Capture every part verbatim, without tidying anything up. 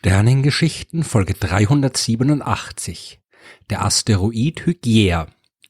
Sternengeschichten Folge dreihundertsiebenundachtzig. Der Asteroid Hygiea.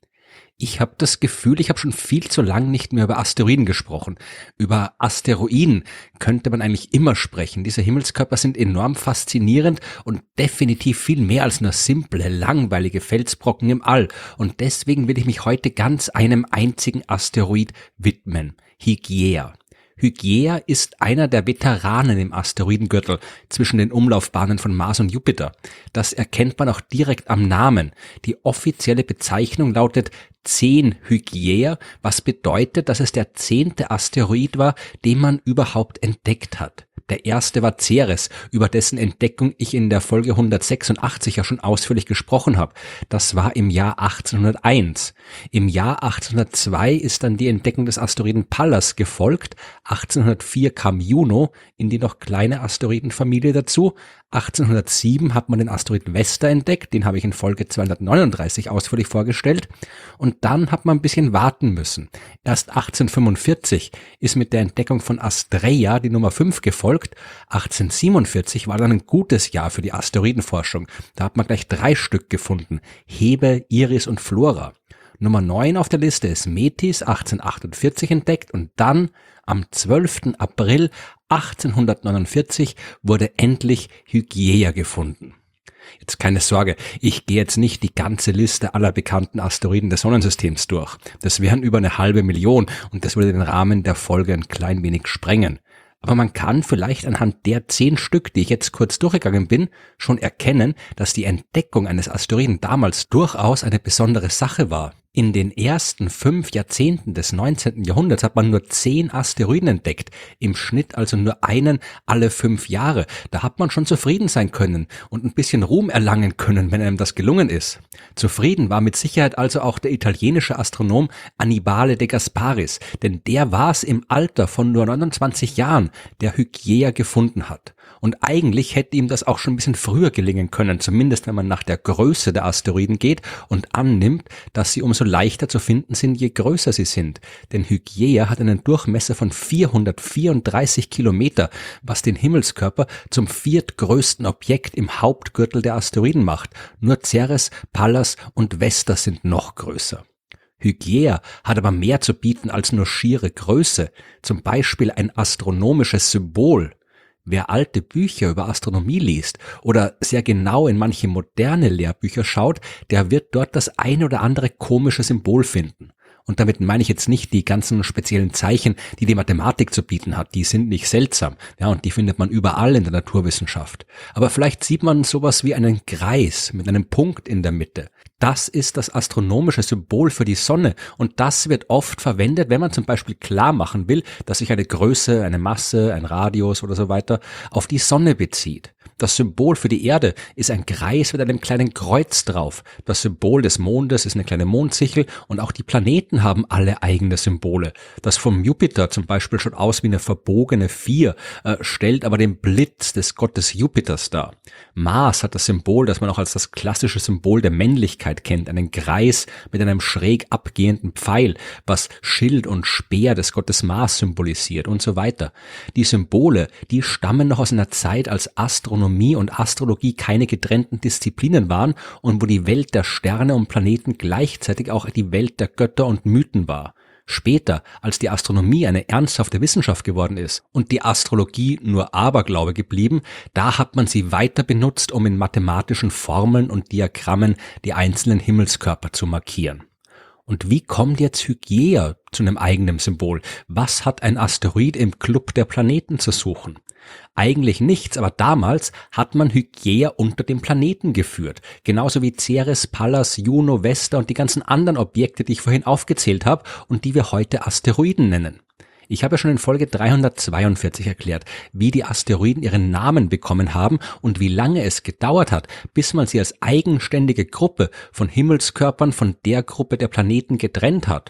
Ich habe das Gefühl, ich habe schon viel zu lang nicht mehr über Asteroiden gesprochen. Über Asteroiden könnte man eigentlich immer sprechen. Diese Himmelskörper sind enorm faszinierend und definitiv viel mehr als nur simple, langweilige Felsbrocken im All. Und deswegen will ich mich heute ganz einem einzigen Asteroid widmen. Hygiea. Hygiea ist einer der Veteranen im Asteroidengürtel zwischen den Umlaufbahnen von Mars und Jupiter. Das erkennt man auch direkt am Namen. Die offizielle Bezeichnung lautet zehn Hygiea, was bedeutet, dass es der zehnte Asteroid war, den man überhaupt entdeckt hat. Der erste war Ceres, über dessen Entdeckung ich in der Folge hundertsechsundachtzig ja schon ausführlich gesprochen habe. Das war im Jahr achtzehnhunderteins. Im Jahr achtzehnhundertzwei ist dann die Entdeckung des Asteroiden Pallas gefolgt. achtzehnhundertvier kam Juno in die noch kleine Asteroidenfamilie dazu. achtzehnhundertsieben hat man den Asteroid Vesta entdeckt, den habe ich in Folge zweihundertneununddreißig ausführlich vorgestellt. Und dann hat man ein bisschen warten müssen. Erst achtzehnhundertfünfundvierzig ist mit der Entdeckung von Astrea die Nummer fünf gefolgt. achtzehnhundertsiebenundvierzig war dann ein gutes Jahr für die Asteroidenforschung. Da hat man gleich drei Stück gefunden: Hebe, Iris und Flora. Nummer neun auf der Liste ist Metis, achtzehnhundertachtundvierzig entdeckt, und dann am zwölften April achtzehnhundertneunundvierzig wurde endlich Hygiea gefunden. Jetzt keine Sorge, ich gehe jetzt nicht die ganze Liste aller bekannten Asteroiden des Sonnensystems durch. Das wären über eine halbe Million und das würde den Rahmen der Folge ein klein wenig sprengen. Aber man kann vielleicht anhand der zehn Stück, die ich jetzt kurz durchgegangen bin, schon erkennen, dass die Entdeckung eines Asteroiden damals durchaus eine besondere Sache war. In den ersten fünf Jahrzehnten des neunzehnten Jahrhunderts hat man nur zehn Asteroiden entdeckt, im Schnitt also nur einen alle fünf Jahre. Da hat man schon zufrieden sein können und ein bisschen Ruhm erlangen können, wenn einem das gelungen ist. Zufrieden war mit Sicherheit also auch der italienische Astronom Annibale de Gasparis, denn der war es im Alter von nur neunundzwanzig Jahren, der Hygiea gefunden hat. Und eigentlich hätte ihm das auch schon ein bisschen früher gelingen können, zumindest wenn man nach der Größe der Asteroiden geht und annimmt, dass sie umso leichter zu finden sind, je größer sie sind. Denn Hygiea hat einen Durchmesser von vierhundertvierunddreißig Kilometer, was den Himmelskörper zum viertgrößten Objekt im Hauptgürtel der Asteroiden macht. Nur Ceres, Pallas und Vesta sind noch größer. Hygiea hat aber mehr zu bieten als nur schiere Größe, zum Beispiel ein astronomisches Symbol. Wer alte Bücher über Astronomie liest oder sehr genau in manche moderne Lehrbücher schaut, der wird dort das eine oder andere komische Symbol finden. Und damit meine ich jetzt nicht die ganzen speziellen Zeichen, die die Mathematik zu bieten hat. Die sind nicht seltsam, ja, und die findet man überall in der Naturwissenschaft. Aber vielleicht sieht man sowas wie einen Kreis mit einem Punkt in der Mitte. Das ist das astronomische Symbol für die Sonne, und das wird oft verwendet, wenn man zum Beispiel klar machen will, dass sich eine Größe, eine Masse, ein Radius oder so weiter auf die Sonne bezieht. Das Symbol für die Erde ist ein Kreis mit einem kleinen Kreuz drauf. Das Symbol des Mondes ist eine kleine Mondsichel, und auch die Planeten haben alle eigene Symbole. Das vom Jupiter zum Beispiel schaut aus wie eine verbogene vier, äh, stellt aber den Blitz des Gottes Jupiters dar. Mars hat das Symbol, das man auch als das klassische Symbol der Männlichkeit kennt, einen Kreis mit einem schräg abgehenden Pfeil, was Schild und Speer des Gottes Mars symbolisiert und so weiter. Die Symbole, die stammen noch aus einer Zeit, als Astronomie und Astrologie keine getrennten Disziplinen waren und wo die Welt der Sterne und Planeten gleichzeitig auch die Welt der Götter und Mythen war. Später, als die Astronomie eine ernsthafte Wissenschaft geworden ist und die Astrologie nur Aberglaube geblieben, da hat man sie weiter benutzt, um in mathematischen Formeln und Diagrammen die einzelnen Himmelskörper zu markieren. Und wie kommt jetzt Hygiea zu einem eigenen Symbol? Was hat ein Asteroid im Club der Planeten zu suchen? Eigentlich nichts, aber damals hat man Hygiea unter den Planeten geführt. Genauso wie Ceres, Pallas, Juno, Vesta und die ganzen anderen Objekte, die ich vorhin aufgezählt habe und die wir heute Asteroiden nennen. Ich habe ja schon in Folge dreihundertzweiundvierzig erklärt, wie die Asteroiden ihren Namen bekommen haben und wie lange es gedauert hat, bis man sie als eigenständige Gruppe von Himmelskörpern von der Gruppe der Planeten getrennt hat.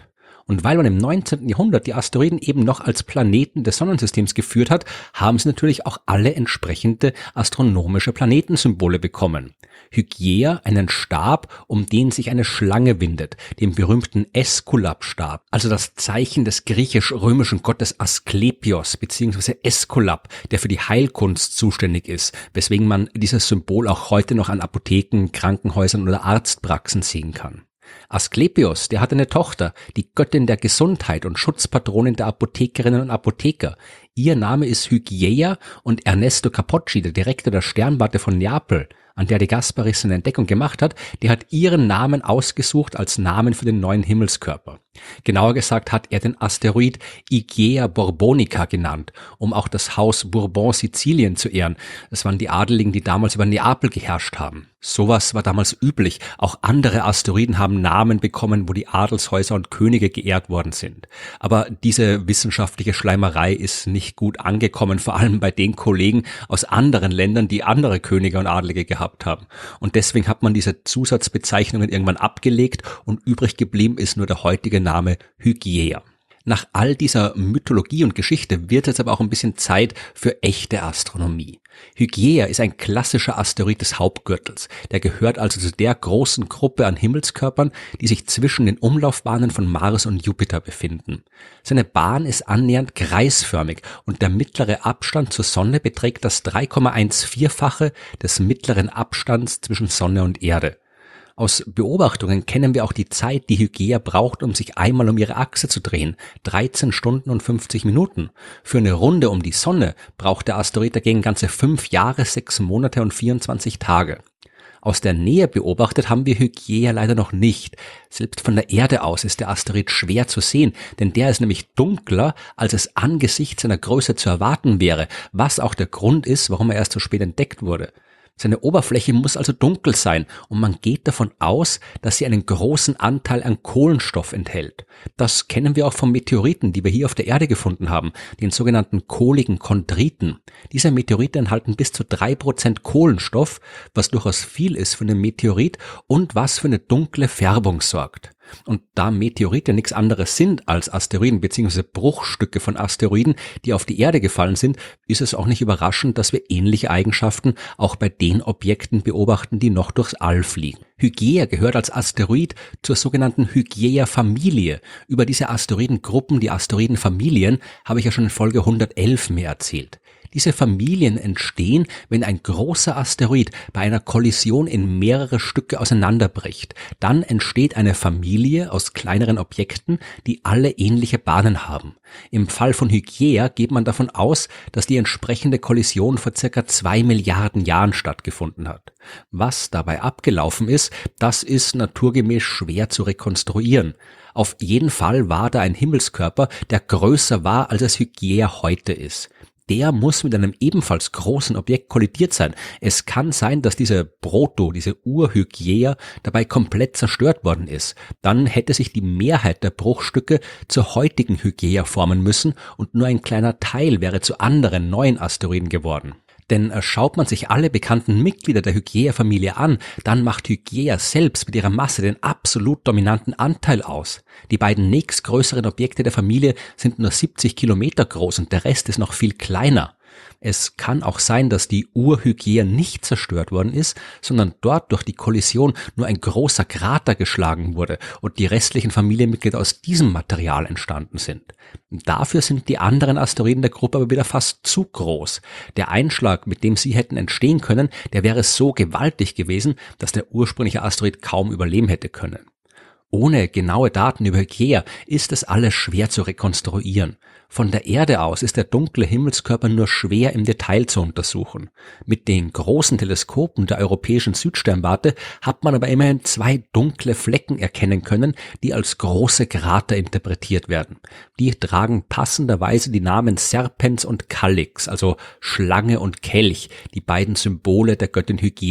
Und weil man im neunzehnten Jahrhundert die Asteroiden eben noch als Planeten des Sonnensystems geführt hat, haben sie natürlich auch alle entsprechende astronomische Planetensymbole bekommen. Hygieia, einen Stab, um den sich eine Schlange windet, den berühmten Äskulap-Stab, also das Zeichen des griechisch-römischen Gottes Asklepios bzw. Äskulap, der für die Heilkunst zuständig ist, weswegen man dieses Symbol auch heute noch an Apotheken, Krankenhäusern oder Arztpraxen sehen kann. Asklepios, der hatte eine Tochter, die Göttin der Gesundheit und Schutzpatronin der Apothekerinnen und Apotheker. Ihr Name ist Hygieia und Ernesto Capocci, der Direktor der Sternwarte von Neapel, an der de Gasparis seine Entdeckung gemacht hat, der hat ihren Namen ausgesucht als Namen für den neuen Himmelskörper. Genauer gesagt hat er den Asteroid Hygieia Borbonica genannt, um auch das Haus Bourbon Sizilien zu ehren. Das waren die Adeligen, die damals über Neapel geherrscht haben. Sowas war damals üblich. Auch andere Asteroiden haben Namen bekommen, wo die Adelshäuser und Könige geehrt worden sind. Aber diese wissenschaftliche Schleimerei ist nicht gut angekommen, vor allem bei den Kollegen aus anderen Ländern, die andere Könige und Adelige gehabt haben. Und deswegen hat man diese Zusatzbezeichnungen irgendwann abgelegt und übrig geblieben ist nur der heutige Name Hygieia. Nach all dieser Mythologie und Geschichte wird jetzt aber auch ein bisschen Zeit für echte Astronomie. Hygieia ist ein klassischer Asteroid des Hauptgürtels. Der gehört also zu der großen Gruppe an Himmelskörpern, die sich zwischen den Umlaufbahnen von Mars und Jupiter befinden. Seine Bahn ist annähernd kreisförmig und der mittlere Abstand zur Sonne beträgt das drei Komma vierzehn-fache des mittleren Abstands zwischen Sonne und Erde. Aus Beobachtungen kennen wir auch die Zeit, die Hygieia braucht, um sich einmal um ihre Achse zu drehen. dreizehn Stunden und fünfzig Minuten. Für eine Runde um die Sonne braucht der Asteroid dagegen ganze fünf Jahre, sechs Monate und vierundzwanzig Tage. Aus der Nähe beobachtet haben wir Hygieia leider noch nicht. Selbst von der Erde aus ist der Asteroid schwer zu sehen, denn der ist nämlich dunkler, als es angesichts seiner Größe zu erwarten wäre, was auch der Grund ist, warum er erst so spät entdeckt wurde. Seine Oberfläche muss also dunkel sein und man geht davon aus, dass sie einen großen Anteil an Kohlenstoff enthält. Das kennen wir auch von Meteoriten, die wir hier auf der Erde gefunden haben, den sogenannten kohligen Chondriten. Diese Meteorite enthalten bis zu drei Prozent Kohlenstoff, was durchaus viel ist für einen Meteorit und was für eine dunkle Färbung sorgt. Und da Meteorite nichts anderes sind als Asteroiden bzw. Bruchstücke von Asteroiden, die auf die Erde gefallen sind, ist es auch nicht überraschend, dass wir ähnliche Eigenschaften auch bei den Objekten beobachten, die noch durchs All fliegen. Hygieia gehört als Asteroid zur sogenannten Hygieia-Familie. Über diese Asteroidengruppen, die Asteroidenfamilien, habe ich ja schon in Folge hundertelf mehr erzählt. Diese Familien entstehen, wenn ein großer Asteroid bei einer Kollision in mehrere Stücke auseinanderbricht. Dann entsteht eine Familie aus kleineren Objekten, die alle ähnliche Bahnen haben. Im Fall von Hygieia geht man davon aus, dass die entsprechende Kollision vor circa zwei Milliarden Jahren stattgefunden hat. Was dabei abgelaufen ist, das ist naturgemäß schwer zu rekonstruieren. Auf jeden Fall war da ein Himmelskörper, der größer war, als es Hygieia heute ist. Der muss mit einem ebenfalls großen Objekt kollidiert sein. Es kann sein, dass diese Proto, diese Ur-Hygieia dabei komplett zerstört worden ist. Dann hätte sich die Mehrheit der Bruchstücke zur heutigen Hygieia formen müssen und nur ein kleiner Teil wäre zu anderen neuen Asteroiden geworden. Denn schaut man sich alle bekannten Mitglieder der Hygieia-Familie an, dann macht Hygieia selbst mit ihrer Masse den absolut dominanten Anteil aus. Die beiden nächstgrößeren Objekte der Familie sind nur siebzig Kilometer groß und der Rest ist noch viel kleiner. Es kann auch sein, dass die Ur-Hygieia nicht zerstört worden ist, sondern dort durch die Kollision nur ein großer Krater geschlagen wurde und die restlichen Familienmitglieder aus diesem Material entstanden sind. Dafür sind die anderen Asteroiden der Gruppe aber wieder fast zu groß. Der Einschlag, mit dem sie hätten entstehen können, der wäre so gewaltig gewesen, dass der ursprüngliche Asteroid kaum überleben hätte können. Ohne genaue Daten über Hygieia ist es alles schwer zu rekonstruieren. Von der Erde aus ist der dunkle Himmelskörper nur schwer im Detail zu untersuchen. Mit den großen Teleskopen der europäischen Südsternwarte hat man aber immerhin zwei dunkle Flecken erkennen können, die als große Krater interpretiert werden. Die tragen passenderweise die Namen Serpens und Calyx, also Schlange und Kelch, die beiden Symbole der Göttin Hygieia.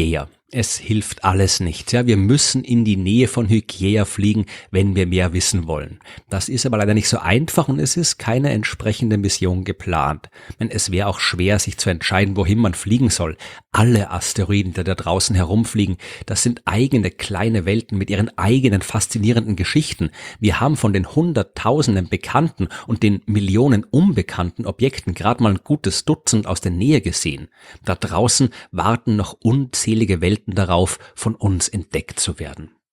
Es hilft alles nichts. Ja, wir müssen in die Nähe von Hygiea fliegen, wenn wir mehr wissen wollen. Das ist aber leider nicht so einfach und es ist keine entsprechende Mission geplant. Denn es wäre auch schwer, sich zu entscheiden, wohin man fliegen soll. Alle Asteroiden, die da draußen herumfliegen, das sind eigene kleine Welten mit ihren eigenen faszinierenden Geschichten. Wir haben von den Hunderttausenden bekannten und den Millionen unbekannten Objekten gerade mal ein gutes Dutzend aus der Nähe gesehen. Da draußen warten noch unzählige Welten darauf, von uns entdeckt zu werden.